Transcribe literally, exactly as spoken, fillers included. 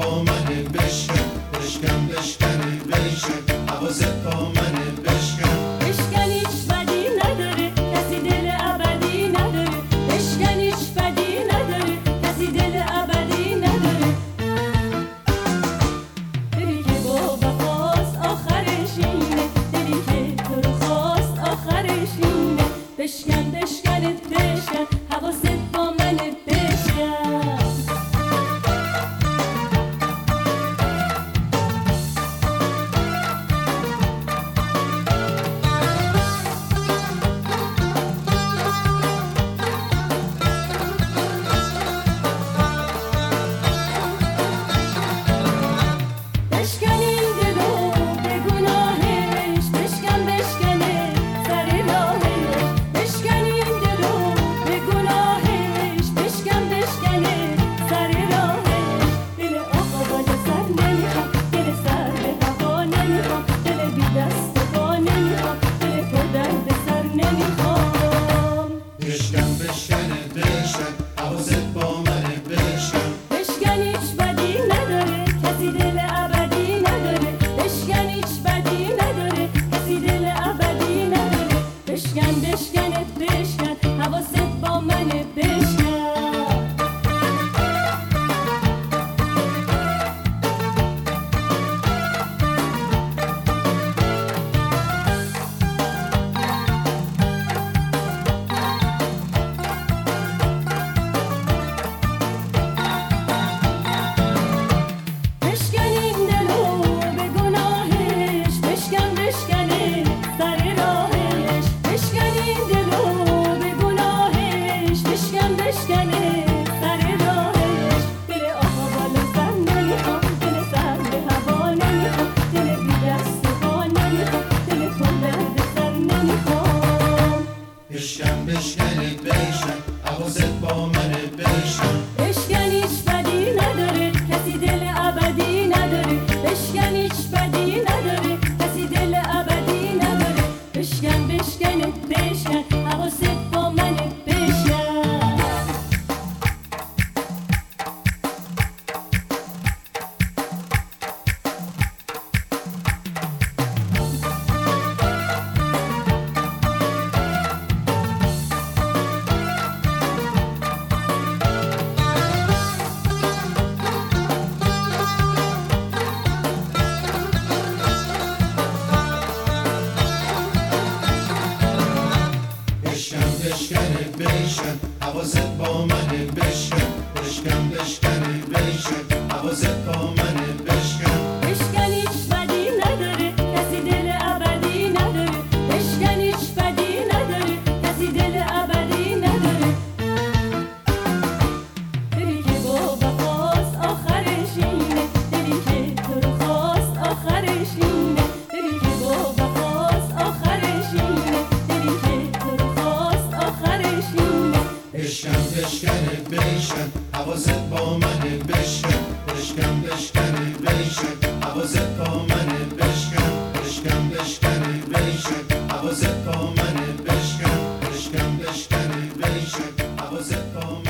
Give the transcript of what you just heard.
با منه بشکن بشکن بشکنه بشکن حواست با منه بشکن بشکن هیچ بدی نداره کسی دل ابدی نداره بشکن هیچ بدی نداره کسی دل ابدی نداره دلی که با وفاست آخرش اینه دلی که تو رو خواست آخرش اینه بشکن بشکنت بشکن حواست با منه بشکن بشکن بشکنه بشکن حواست با منه بشکن بشکن هیچ بدی نداره کسی دل ابدی نداره بشکن هیچ بدی نداره کسی دل ابدی نداره بشکن بشکنت بشکن حواست با منه بشکن بشکن بشکنه بشکن حواست با منه بشکن بشکن هیچ بدی نداره کسی دل ابدی نداره بشکن هیچ بدی نداره کسی دل ابدی نداره بشکن بشکنت بشکن حواست با منه بشکن بشکنه بشکن حواست با منه بشکن بشکن بشکنه بشکن حواست با منه بشکن بشکن هیچ بدی نداره کسی دل ابدی نداره بشکن هیچ بدی نداره کسی دل ابدی نداره دلی که با وفاست آخرش اینه دلی که تو رو خواست آخرش اینه دلی که با وفاست آخرش اینه دلی که تو رو خواست آخرش اینه بشکن بشکنه بشکن حواست با منه بشکن بشکن بشکنه بشکن حواست با منه بشکن بشکن بشکنه بشکن حواست با منه بشکن بشکن بشکنه بشکن حواست با منه